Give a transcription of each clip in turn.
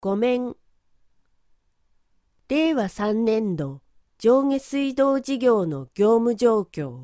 ごめん。令和3年度上下水道事業の業務状況。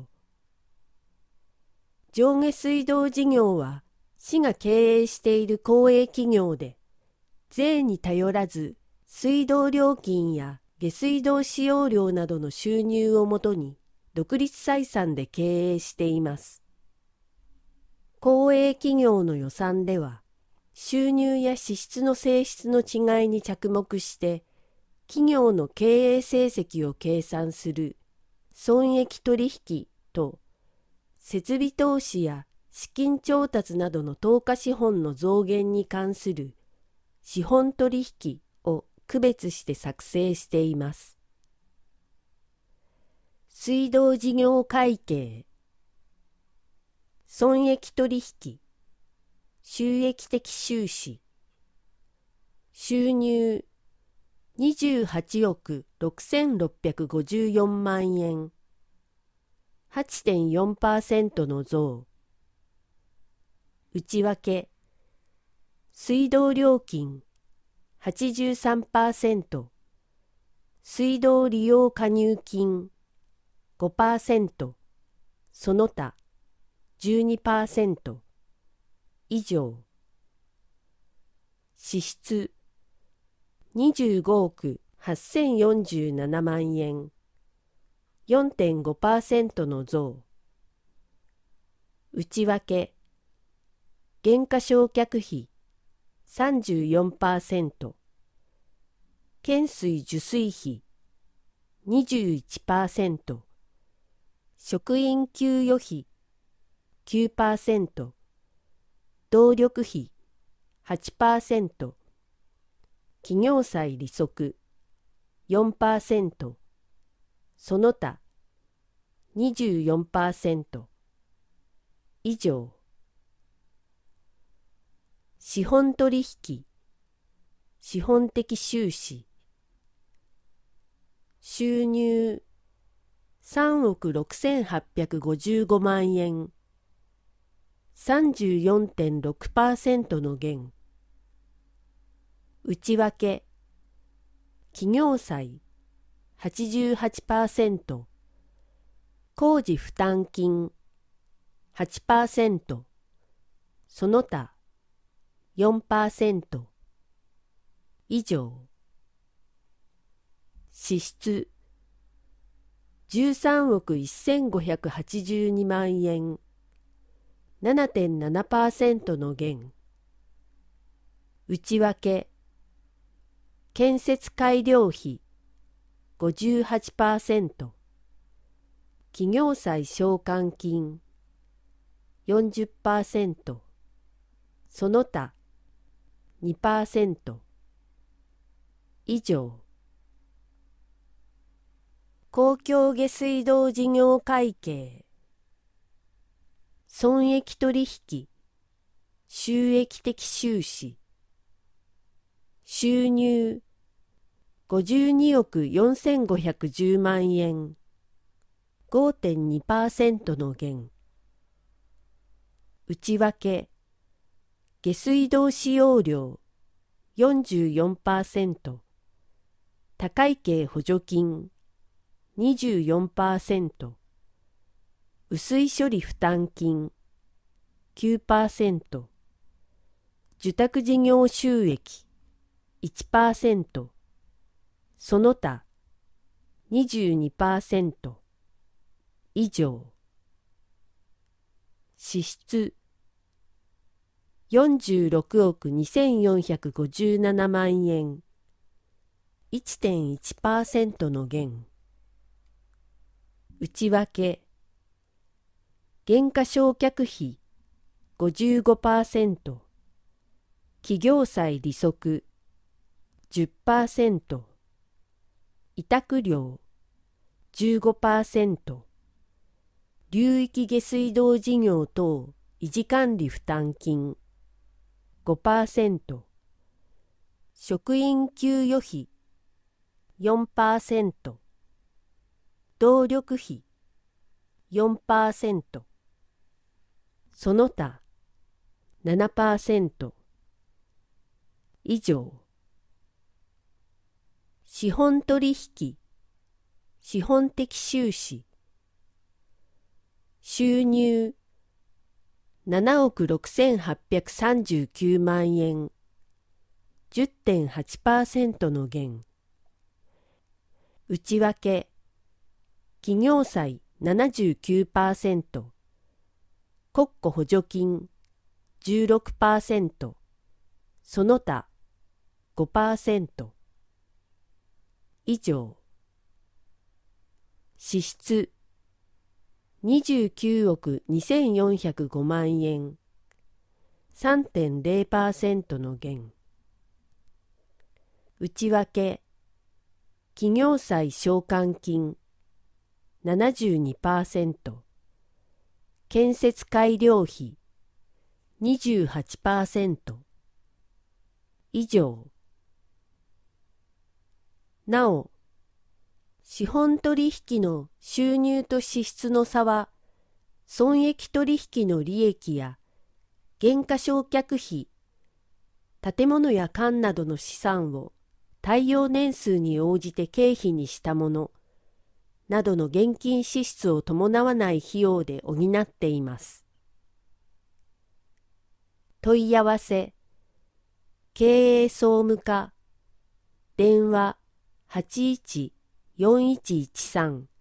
上下水道事業は市が経営している公営企業で、税に頼らず水道料金や下水道使用料などの収入をもとに独立採算で経営しています。公営企業の予算では、収入や支出の性質の違いに着目して、企業の経営成績を計算する損益取引と、設備投資や資金調達などの投下資本の増減に関する資本取引を区別して作成しています。水道事業会計、損益取引、収益的収支、収入28億6654万円、8.4% の増。内訳、水道料金 83%、水道利用加入金 5%、その他 12% 以上。支出25億8047万円、4.5% の増。内訳、減価償却費 34%、懸垂受水費 21%、職員給与費 9%、動力費 8%、企業債利息 4%、その他 24% 以上。資本取引、資本的収支。収入3億6855万円、34.6% の減。内訳、企業債 88%、工事負担金 8%、その他 4% 以上。支出13億1582万円、7.7% の減。内訳、建設改良費 58%、企業債償還金 40%、その他 2% 以上。公共下水道事業会計、損益取引、収益的収支。収入52億4510万円、5.2% の減。内訳、下水道使用料 44%、高い系補助金 24%、雨水処理負担金 9%、受託事業収益 1%、その他 22% 以上。支出46億2457万円、1.1% の減。内訳、減価償却費 55%、企業債利息 10%、委託料 15%、流域下水道事業等維持管理負担金 5%、職員給与費 4%、動力費 4%、その他 7% 以上。 資本取引、資本的収支。収入、7億6839万円、10.8% の減。内訳、企業債 79%、国庫補助金 16%、その他 5%。以上。支出、29億2405万円、3.0% の減。内訳、企業債償還金 72%、建設改良費 28%。以上。なお、資本取引の収入と支出の差は、損益取引の利益や減価償却費、建物や館などの資産を耐用年数に応じて経費にしたものなどの現金支出を伴わない費用で補っています。問い合わせ、経営総務課、電話814113